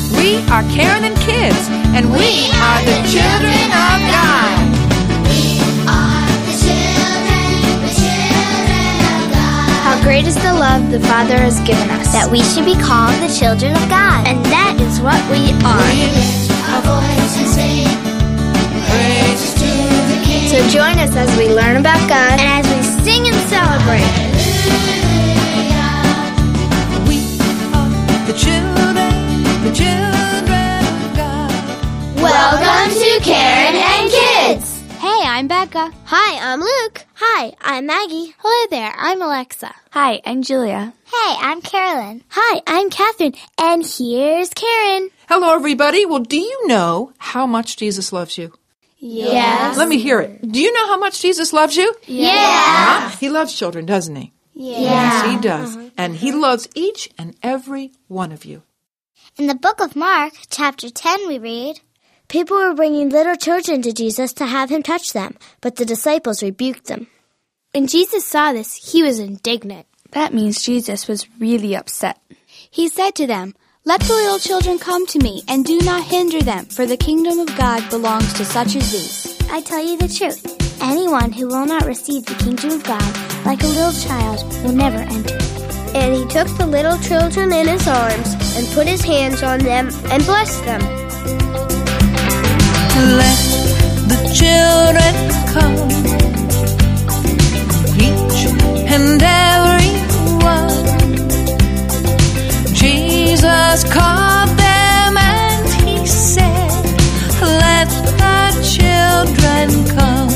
We are Karen and Kids, and we are the children of God. We are the children of God. How great is the love the Father has given us, That we should be called the children of God. and that is what we are. We lift our voice and sing praises to the King. So join us as we learn about God and as we sing and celebrate. We are the children of God. Welcome to Karen and Kids. Hey, I'm Becca. Hi, I'm Luke. Hi, I'm Maggie. Hello there, I'm Alexa. Hi, I'm Julia. Hey, I'm Carolyn. Hi, I'm Catherine. And here's Karen. Hello, everybody. Well, do you know how much Jesus loves you? Yes. Let me hear it. Do you know how much Jesus loves you? Yeah. He loves children, doesn't he? Yeah. Yes, he does. And he loves each and every one of you. In the book of Mark, chapter 10, we read, People were bringing little children to Jesus to have him touch them, but the disciples rebuked them. When Jesus saw this, he was indignant. That means Jesus was really upset. He said to them, "Let the little children come to me, and do not hinder them, for the kingdom of God belongs to such as these." I tell you the truth. Anyone who will not receive the kingdom of God like a little child will never enter it. And he took the little children in his arms and put his hands on them and blessed them. Let the children come, each and every one. Jesus called them and he said, "Let the children come."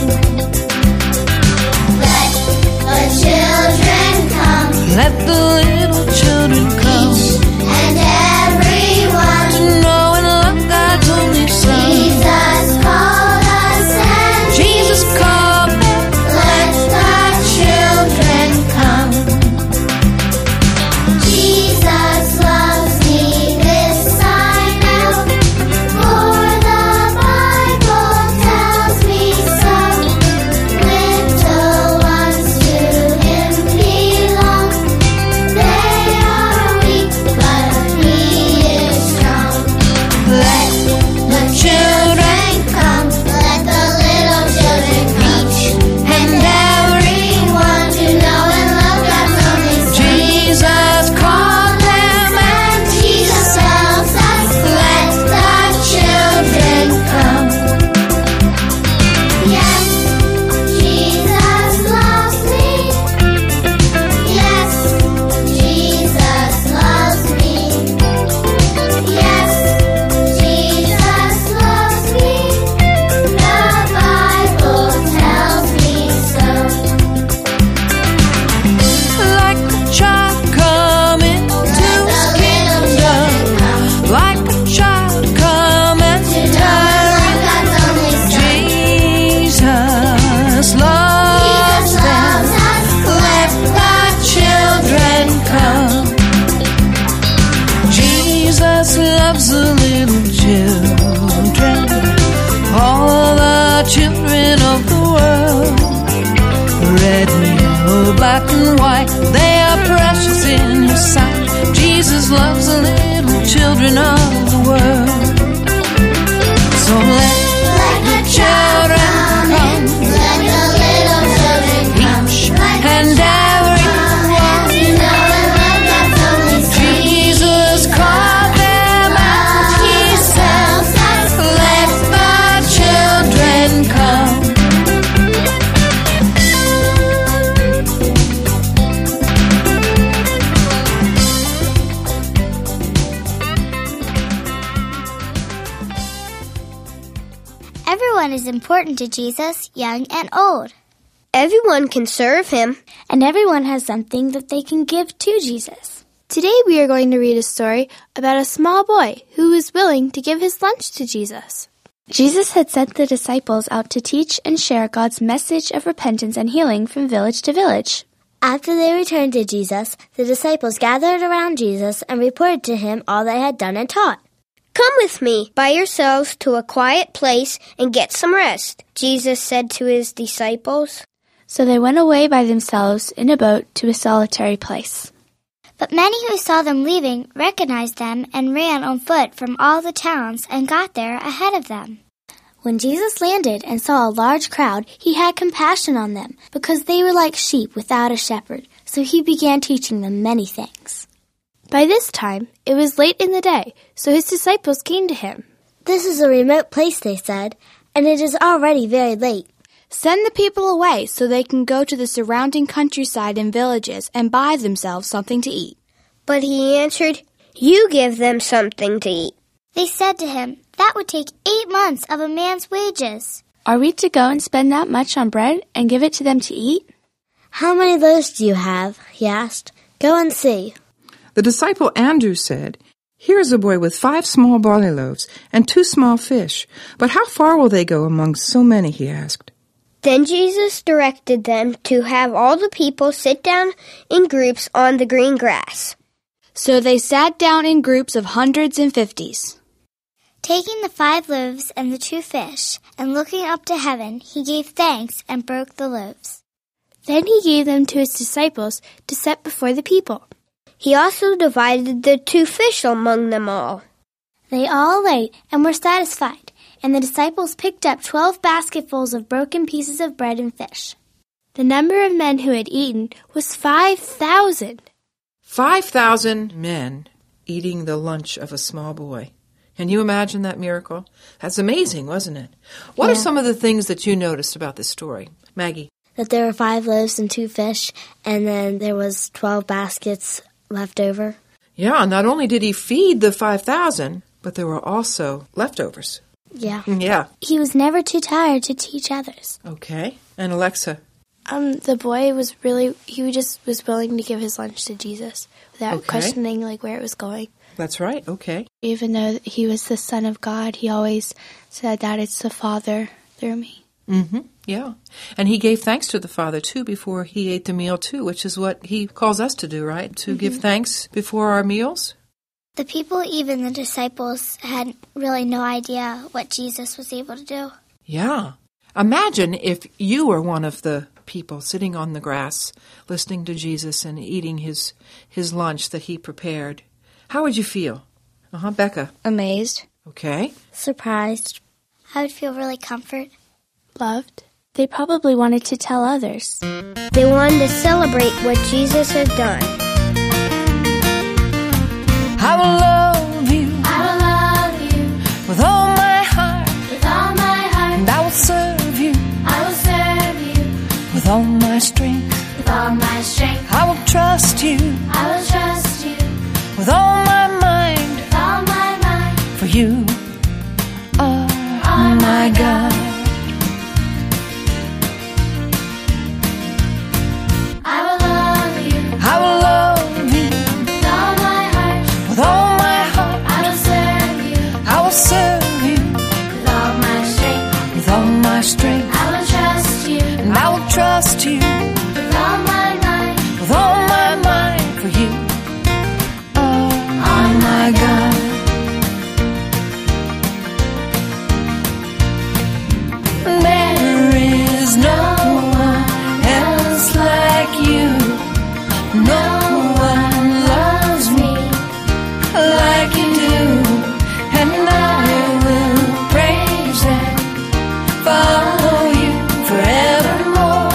Let the children come, Let the little children come, and everyone. to know and love God's only Son. Jesus called us and Jesus called them. let the children come. Jesus loves me, this I know, for the Bible tells me so. Little ones to him belong. They are weak, but he is strong. Let the children Come, let the little children come. and Everyone to know and love God's only Son. Jesus called them And Jesus loves us. Let the children come. Yes, Jesus loves me. Yes, Jesus loves me. Yes, Jesus loves me. The Bible tells me so. like a child coming to his kingdom, like a child coming to Love God's only Son. Jesus loves them. Let the children come. Jesus loves the little children, all the children of the world. Red, yellow, black and white, they are precious in his sight. Jesus loves the little children of the world. So let the children come, Let the little children come. each and every one. To know and love God's only Son. Jesus called them and he said, "Let the children come." Everyone is important to Jesus, young and old. Everyone can serve him. And everyone has something that they can give to Jesus. Today we are going to read a story about a small boy who was willing to give his lunch to Jesus. Jesus had sent the disciples out to teach and share God's message of repentance and healing from village to village. After they returned to Jesus, the disciples gathered around Jesus and reported to him all they had done and taught. "Come with me by yourselves to a quiet place and get some rest," Jesus said to his disciples. So they went away by themselves in a boat to a solitary place. But many who saw them leaving recognized them and ran on foot from all the towns and got there ahead of them. When Jesus landed and saw a large crowd, he had compassion on them, because they were like sheep without a shepherd. So he began teaching them many things. By this time, it was late in the day, so his disciples came to him. "This is a remote place," they said, "and it is already very late. Send the people away so they can go to the surrounding countryside and villages and buy themselves something to eat." But he answered, "You give them something to eat." They said to him, "That would take 8 months of a man's wages." Are we to go and spend that much on bread and give it to them to eat? "How many loaves do you have?" he asked. "Go and see." The disciple Andrew said, "Here is a boy with 5 small barley loaves and 2 small fish. But how far will they go among so many?" he asked. Then Jesus directed them to have all the people sit down in groups on the green grass. So they sat down in groups of hundreds and fifties. Taking the 5 loaves and the 2 fish, and looking up to heaven, he gave thanks and broke the loaves. Then he gave them to his disciples to set before the people. He also divided the 2 fish among them all. They all ate and were satisfied, and the disciples picked up 12 basketfuls of broken pieces of bread and fish. The number of men who had eaten was 5,000. 5,000 men eating the lunch of a small boy. Can you imagine that miracle? That's amazing, wasn't it? What are some of the things that you noticed about this story? Maggie? That there were 5 loaves and 2 fish, and then there was 12 baskets left over. Yeah, not only did he feed the 5,000, but there were also leftovers. Yeah. Yeah. He was never too tired to teach others. Okay. And Alexa? The boy was was willing to give his lunch to Jesus without questioning where it was going. That's right. Okay. Even though he was the Son of God, he always said that it's the Father through me. Mm-hmm. Yeah. And he gave thanks to the Father, too, before he ate the meal, too, which is what he calls us to do, right? To give thanks before our meals? The people, even the disciples, had really no idea what Jesus was able to do. Yeah. Imagine if you were one of the people sitting on the grass, listening to Jesus and eating his lunch that he prepared. How would you feel? Becca? Amazed. Okay. Surprised. I would feel really comforted. Loved. They probably wanted to tell others. They wanted to celebrate what Jesus had done. I will love you. I will love you With all my heart. with all my heart. And I will serve you. I will serve you With all my strength. with all my strength. I will trust you. I will trust you With all my mind. with all my mind. For you are my God. I will love you I will love you. with all my heart. With all my heart. I will serve you I will serve you. with all my strength. With all my strength. I will trust you And I will trust you. with all my mind. With all my mind. For you are my God. There is no one else like you. No one loves me like you do. And I will praise and follow you forevermore.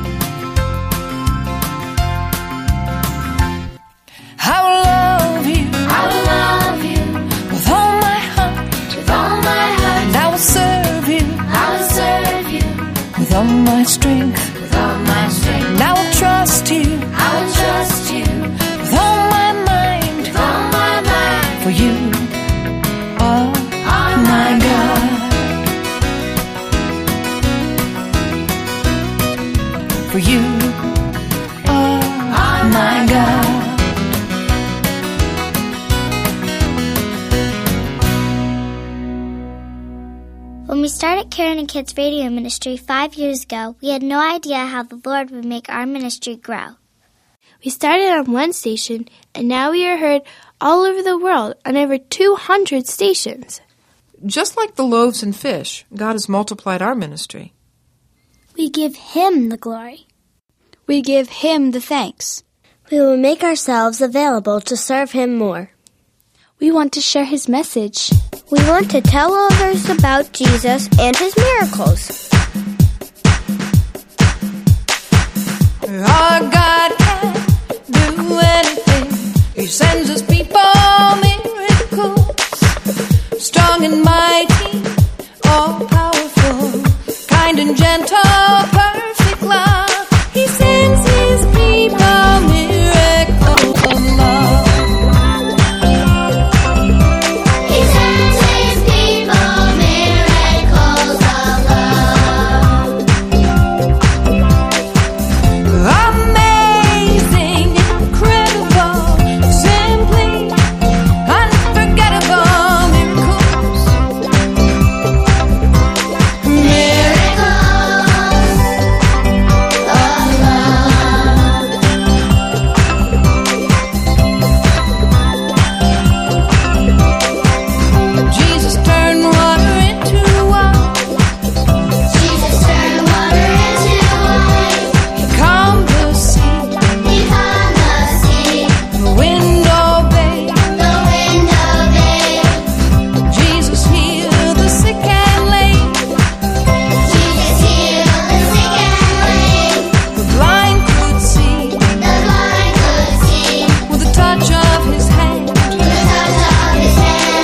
I will love you. I will love you With all my heart. with all my heart. And I will serve you. I will serve you With all my strength. with all my strength. And I will trust you. I will trust you With all my mind. with all my mind. For you are my God. For you are my God. When we started Karen and Kids Radio Ministry 5 years ago, we had no idea how the Lord would make our ministry grow. We started on one station, and now we are heard all over the world on over 200 stations. Just like the loaves and fish, God has multiplied our ministry. We give Him the glory. We give Him the thanks. We will make ourselves available to serve Him more. We want to share His message. We want to tell others about Jesus and His miracles. Our God can do anything. He sends His people miracles. Strong and mighty, all powerful, kind and gentle, perfect love. He sends His people miracles of love. He sends His people miracles of love. Amazing, incredible, simply unforgettable miracles. Jesus turned water into wine. Jesus turned water into wine. He calmed the sea. He calmed the sea. The wind obeyed. The wind obeyed. Jesus healed the sick and lame. Jesus healed the sick and lame. The blind could see The blind could see. with the touch of His hand. With the touch of His hand.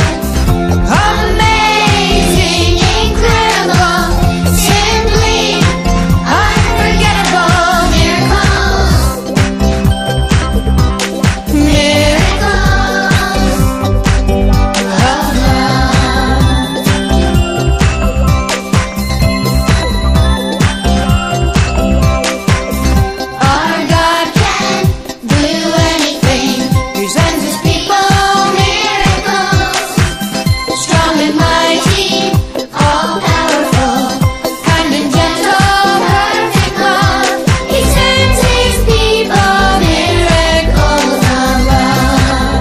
Amazing, incredible, simply unforgettable miracles. Our God Can do anything. He sends His people Miracles. strong and mighty, All powerful. kind and gentle, perfect love. He sends His people miracles of love.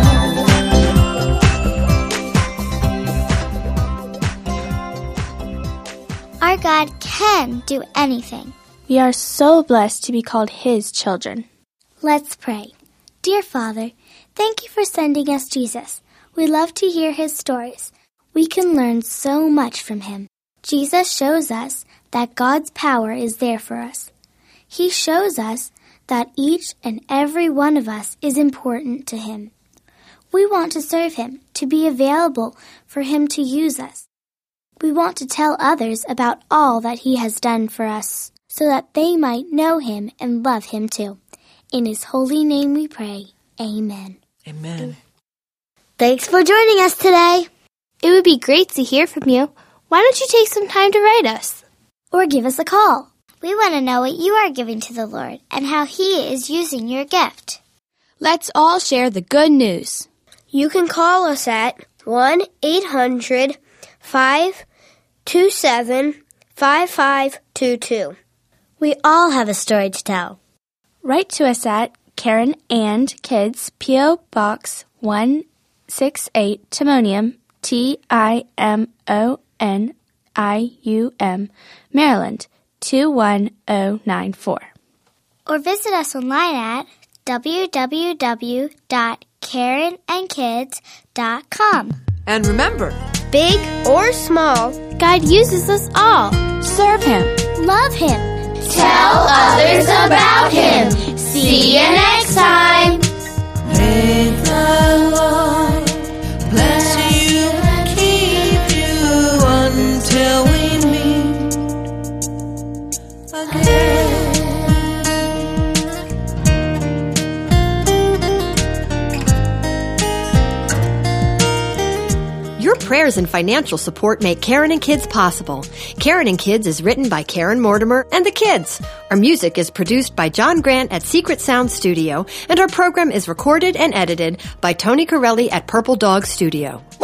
Our God can do anything. We are so blessed to be called His children. Let's pray. Dear Father, thank you for sending us Jesus. We love to hear His stories. We can learn so much from Him. Jesus shows us that God's power is there for us. He shows us that each and every one of us is important to Him. We want to serve Him, to be available for Him to use us. We want to tell others about all that He has done for us, so that they might know Him and love Him too. In His holy name we pray. Amen. Amen. Thanks for joining us today. It would be great to hear from you. Why don't you take some time to write us? Or give us a call. We want to know what you are giving to the Lord and how He is using your gift. Let's all share the good news. You can call us at 1-800-527-5522. We all have a story to tell. Write to us at Karen and Kids, P.O. Box 168, Timonium, Timonium, Maryland, 21094. Or visit us online at www.karenandkids.com. And remember, Big or small, God uses us all. Serve Him. love Him. Tell others about Him. See you next time. May the Lord bless you and keep you until we meet again. Your prayers and financial support make Karen and Kids possible. Karen and Kids is written by Karen Mortimer and the kids. Our music is produced by John Grant at Secret Sound Studio, and our program is recorded and edited by Tony Corelli at Purple Dog Studio.